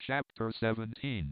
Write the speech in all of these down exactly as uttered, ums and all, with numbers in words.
Chapter seventeen.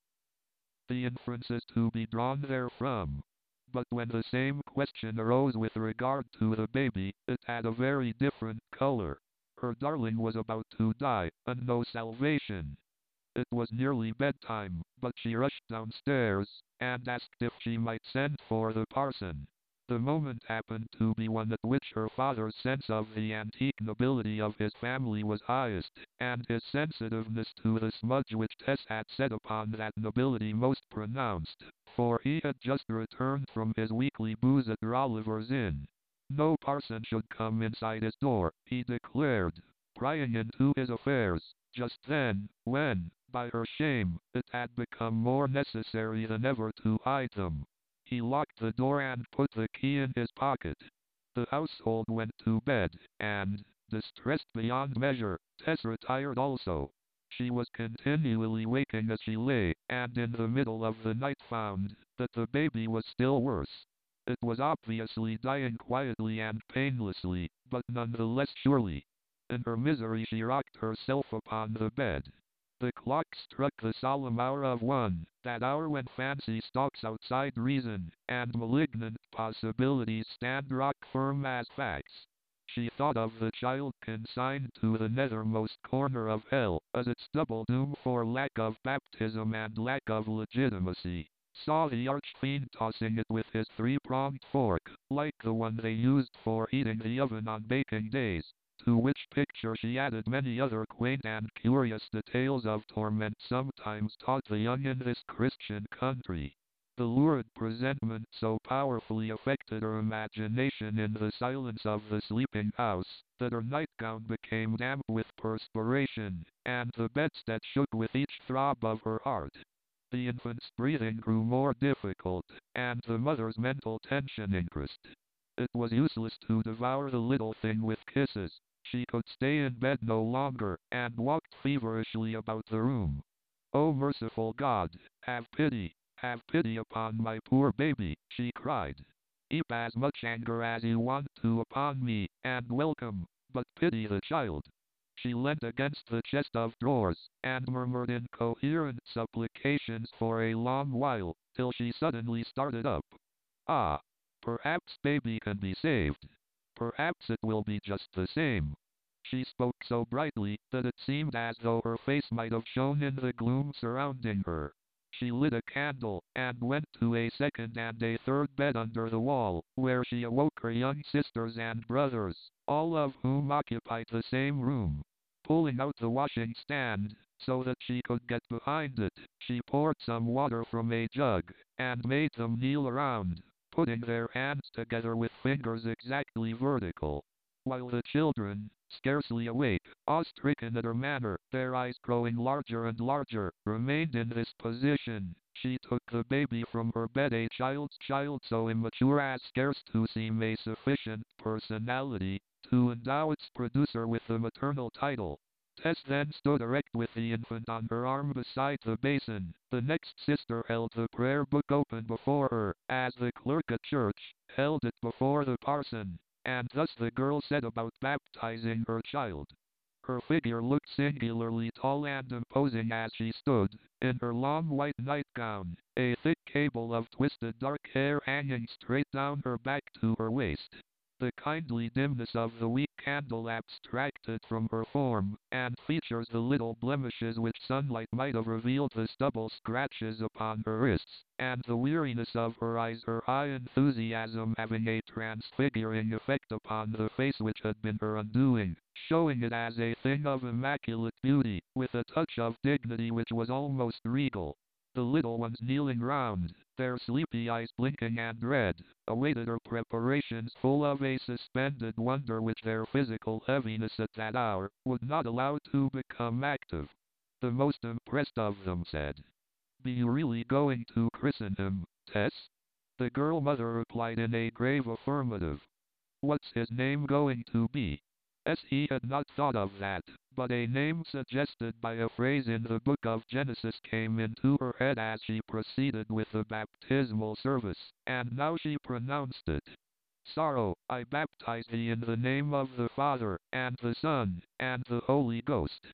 The inferences to be drawn therefrom. But when the same question arose with regard to the baby, it had a very different color. Her darling was about to die, and no salvation. It was nearly bedtime, but she rushed downstairs, and asked if she might send for the parson. The moment happened to be one at which her father's sense of the antique nobility of his family was highest, and his sensitiveness to the smudge which Tess had set upon that nobility most pronounced, for he had just returned from his weekly booze at Rolliver's Inn. No parson should come inside his door, he declared, prying into his affairs, just then, when, by her shame, it had become more necessary than ever to hide them. He locked the door and put the key in his pocket. The household went to bed, and, distressed beyond measure, Tess retired also. She was continually waking as she lay, and in the middle of the night found that the baby was still worse. It was obviously dying quietly and painlessly, but none the less surely. In her misery she rocked herself upon the bed. The clock struck the solemn hour of one, that hour when fancy stalks outside reason, and malignant possibilities stand rock firm as facts. She thought of the child consigned to the nethermost corner of hell, as its double doom for lack of baptism and lack of legitimacy. Saw the archfiend tossing it with his three-pronged fork, like the one they used for heating the oven on baking days. To which picture she added many other quaint and curious details of torment sometimes taught the young in this Christian country. The lurid presentment so powerfully affected her imagination in the silence of the sleeping house, that her nightgown became damp with perspiration, and the bedstead shook with each throb of her heart. The infant's breathing grew more difficult, and the mother's mental tension increased. It was useless to devour the little thing with kisses. She could stay in bed no longer, and walked feverishly about the room. "Oh, merciful God, have pity, have pity upon my poor baby," she cried. "Heap as much anger as you want to upon me, and welcome, but pity the child." She leant against the chest of drawers, and murmured incoherent supplications for a long while, till she suddenly started up. "Ah! Perhaps baby can be saved. Perhaps it will be just the same." She spoke so brightly that it seemed as though her face might have shone in the gloom surrounding her. She lit a candle, and went to a second and a third bed under the wall, where she awoke her young sisters and brothers, all of whom occupied the same room. Pulling out the washing stand, so that she could get behind it, she poured some water from a jug, and made them kneel around, putting their hands together with fingers exactly vertical. While the children, scarcely awake, awe-stricken at her manner, their eyes growing larger and larger, remained in this position, she took the baby from her bed, a child's child so immature as scarce to seem a sufficient personality to endow its producer with the maternal title. Tess then stood erect with the infant on her arm beside the basin. The next sister held the prayer book open before her, as the clerk at church held it before the parson, and thus the girl set about baptizing her child. Her figure looked singularly tall and imposing as she stood, in her long white nightgown, a thick cable of twisted dark hair hanging straight down her back to her waist. The kindly dimness of the weak candle abstracted from her form and features the little blemishes which sunlight might have revealed, the stubble scratches upon her wrists, and the weariness of her eyes, her high enthusiasm having a transfiguring effect upon the face which had been her undoing, showing it as a thing of immaculate beauty, with a touch of dignity which was almost regal. The little ones kneeling round, their sleepy eyes blinking and red, awaited her preparations full of a suspended wonder which their physical heaviness at that hour would not allow to become active. The most impressed of them said, "Be you really going to christen him, Tess?" The girl mother replied in a grave affirmative. "What's his name going to be?" As he had not thought of that, but a name suggested by a phrase in the book of Genesis came into her head as she proceeded with the baptismal service, and now she pronounced it. "Sorrow, I baptize thee in the name of the Father, and the Son, and the Holy Ghost."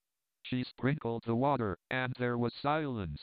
She sprinkled the water, and there was silence.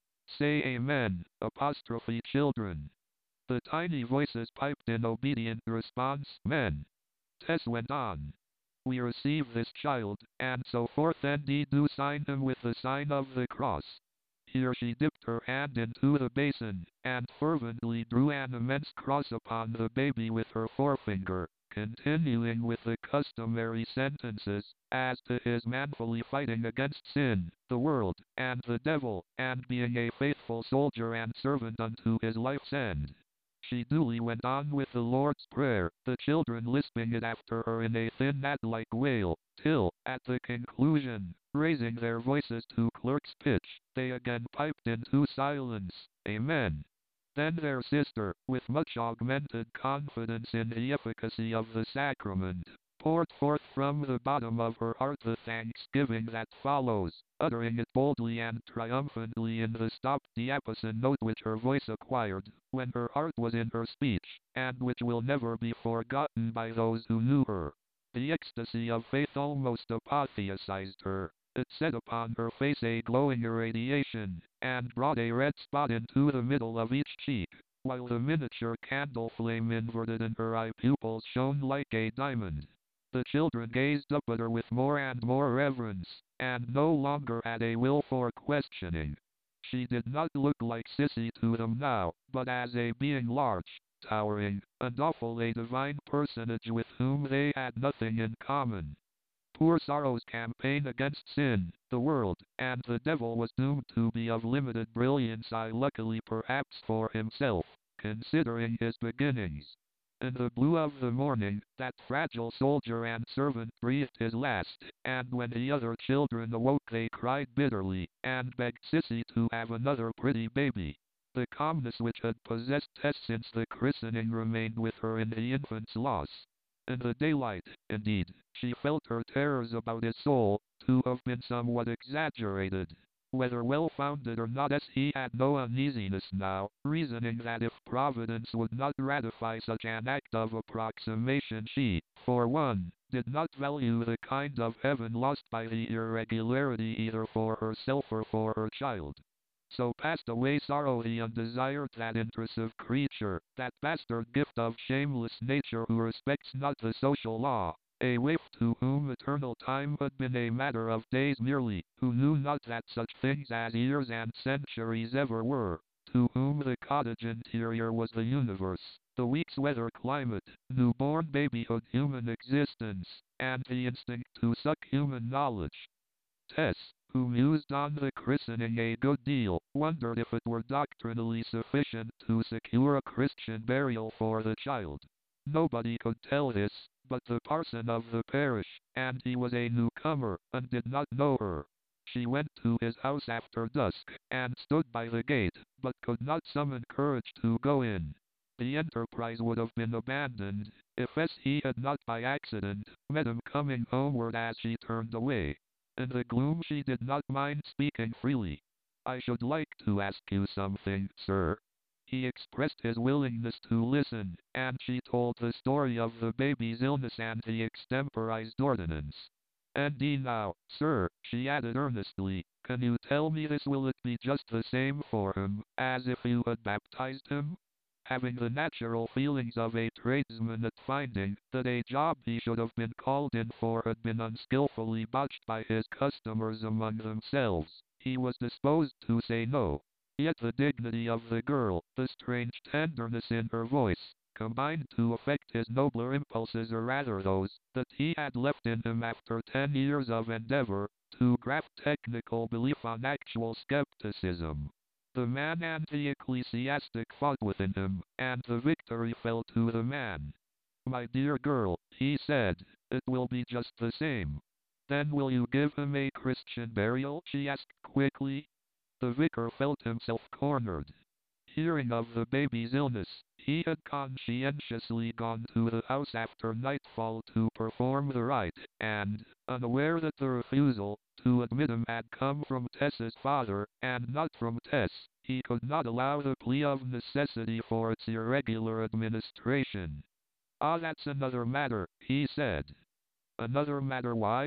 Say amen, apostrophe children. The tiny voices piped in obedient response, men. Tess went on. We receive this child, and so forth and do sign him with the sign of the cross. Here she dipped her hand into the basin, and fervently drew an immense cross upon the baby with her forefinger, continuing with the customary sentences, as to his manfully fighting against sin, the world, and the devil, and being a faithful soldier and servant unto his life's end. She duly went on with the Lord's Prayer, the children lisping it after her in a thin gnat-like wail, till, at the conclusion, raising their voices to clerk's pitch, they again piped into silence, Amen. Then their sister, with much augmented confidence in the efficacy of the sacrament, poured forth from the bottom of her heart the thanksgiving that follows, uttering it boldly and triumphantly in the stopped diapason note which her voice acquired, when her heart was in her speech, and which will never be forgotten by those who knew her. The ecstasy of faith almost apotheosized her. It set upon her face a glowing irradiation, and brought a red spot into the middle of each cheek, while the miniature candle flame inverted in her eye pupils shone like a diamond. The children gazed up at her with more and more reverence, and no longer had a will for questioning. She did not look like Sissy to them now, but as a being large, towering, and awful, a divine personage with whom they had nothing in common. Poor Sorrow's campaign against sin, the world, and the devil was doomed to be of limited brilliance, luckily perhaps for himself, considering his beginnings. In the blue of the morning, that fragile soldier and servant breathed his last, and when the other children awoke they cried bitterly, and begged Sissy to have another pretty baby. The calmness which had possessed Tess since the christening remained with her in the infant's loss. In the daylight, indeed, she felt her terrors about his soul to have been somewhat exaggerated. Whether well-founded or not, as he had no uneasiness now, reasoning that if Providence would not ratify such an act of approximation she, for one, did not value the kind of heaven lost by the irregularity either for herself or for her child. So passed away Sorrow, the undesired, that intrusive creature, that bastard gift of shameless nature who respects not the social law, a waif to whom eternal time had been a matter of days merely, who knew not that such things as years and centuries ever were, to whom the cottage interior was the universe, the week's weather climate, newborn babyhood, human existence, and the instinct to suck human knowledge. Tess, who mused on the christening a good deal, wondered if it were doctrinally sufficient to secure a Christian burial for the child. Nobody could tell this, but the parson of the parish, and he was a newcomer, and did not know her. She went to his house after dusk, and stood by the gate, but could not summon courage to go in. The enterprise would have been abandoned, if he had not by accident met him coming homeward as she turned away. In the gloom she did not mind speaking freely. I should like to ask you something, sir. He expressed his willingness to listen, and she told the story of the baby's illness and the extemporized ordinance. And now, sir, she added earnestly, can you tell me this? Will it be just the same for him, as if you had baptized him? Having the natural feelings of a tradesman at finding that a job he should have been called in for had been unskillfully botched by his customers among themselves, he was disposed to say no. Yet the dignity of the girl, the strange tenderness in her voice, combined to affect his nobler impulses, or rather those that he had left in him after ten years of endeavor to graft technical belief on actual skepticism. The man and the ecclesiastic fought within him, and the victory fell to the man. My dear girl, he said, it will be just the same. Then will you give him a Christian burial? She asked quickly. The vicar felt himself cornered. Hearing of the baby's illness, he had conscientiously gone to the house after nightfall to perform the rite, and, unaware that the refusal to admit him had come from Tess's father, and not from Tess, he could not allow the plea of necessity for its irregular administration. Ah, that's another matter, he said. Another matter? Why?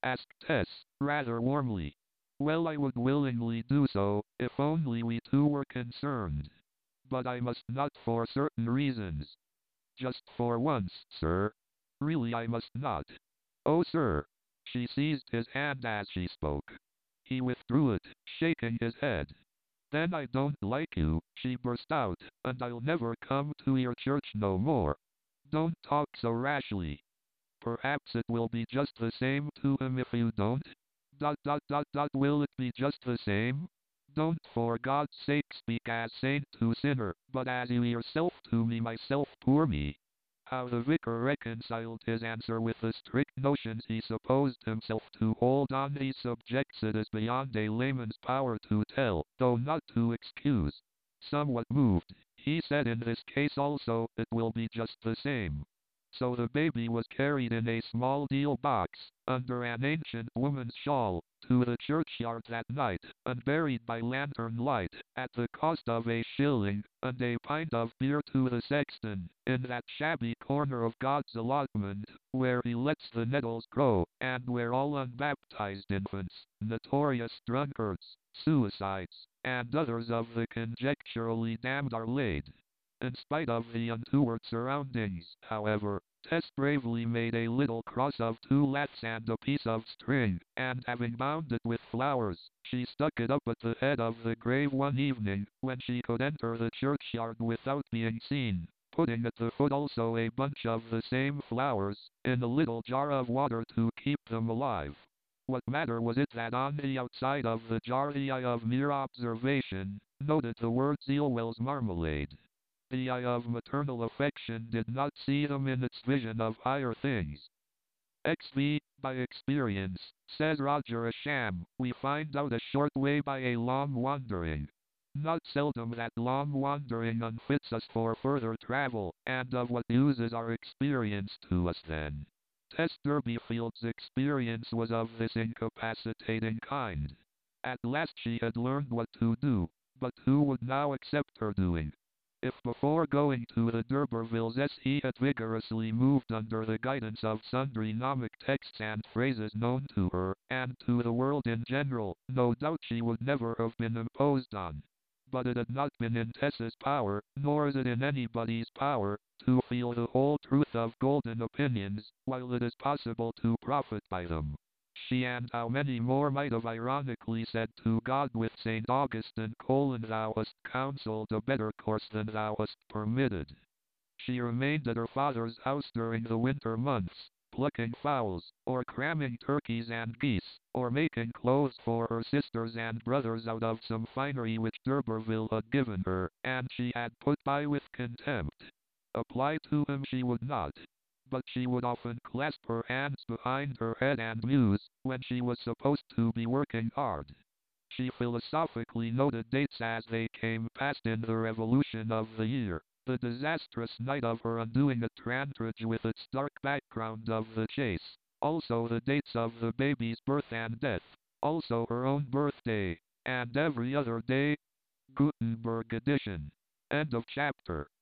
asked Tess, rather warmly. Well, I would willingly do so, if only we two were concerned. But I must not for certain reasons. Just for once, sir. Really I must not. Oh, sir. She seized his hand as she spoke. He withdrew it, shaking his head. Then I don't like you, she burst out, and I'll never come to your church no more. Don't talk so rashly. Perhaps it will be just the same to him if you don't. Dot dot dot dot will it be just the same? Don't for God's sake speak as saint to sinner, but as you yourself to me myself poor me. How the vicar reconciled his answer with the strict notions he supposed himself to hold on these subjects it is beyond a layman's power to tell, though not to excuse. Somewhat moved, he said in this case also it will be just the same. So the baby was carried in a small deal box, under an ancient woman's shawl, to the churchyard that night, and buried by lantern light, at the cost of a shilling, and a pint of beer to the sexton, in that shabby corner of God's allotment, where he lets the nettles grow, and where all unbaptized infants, notorious drunkards, suicides, and others of the conjecturally damned are laid. In spite of the untoward surroundings, however, Tess bravely made a little cross of two laths and a piece of string, and having bound it with flowers, she stuck it up at the head of the grave one evening, when she could enter the churchyard without being seen, putting at the foot also a bunch of the same flowers, in a little jar of water to keep them alive. What matter was it that on the outside of the jar the eye of mere observation noted the word Zealwell's Marmalade? The eye of maternal affection did not see them in its vision of higher things. X V, by experience, says Roger Ascham, we find out a short way by a long wandering. Not seldom that long wandering unfits us for further travel, and of what use is our experience to us then? Tess Durbeyfield's experience was of this incapacitating kind. At last she had learned what to do, but who would now accept her doing? If before going to the D'Urbervilles he had vigorously moved under the guidance of sundry gnomic texts and phrases known to her, and to the world in general, no doubt she would never have been imposed on. But it had not been in Tess's power, nor is it in anybody's power, to feel the whole truth of golden opinions, while it is possible to profit by them. She and how many more might have ironically said to God with Saint Augustine, colon, thou hast counselled a better course than thou hast permitted. She remained at her father's house during the winter months, plucking fowls, or cramming turkeys and geese, or making clothes for her sisters and brothers out of some finery which D'Urberville had given her, and she had put by with contempt. Apply to him she would not. But she would often clasp her hands behind her head and muse, when she was supposed to be working hard. She philosophically noted dates as they came past in the revolution of the year, the disastrous night of her undoing at Trantridge with its dark background of the chase, also the dates of the baby's birth and death, also her own birthday, and every other day. Gutenberg edition. End of chapter.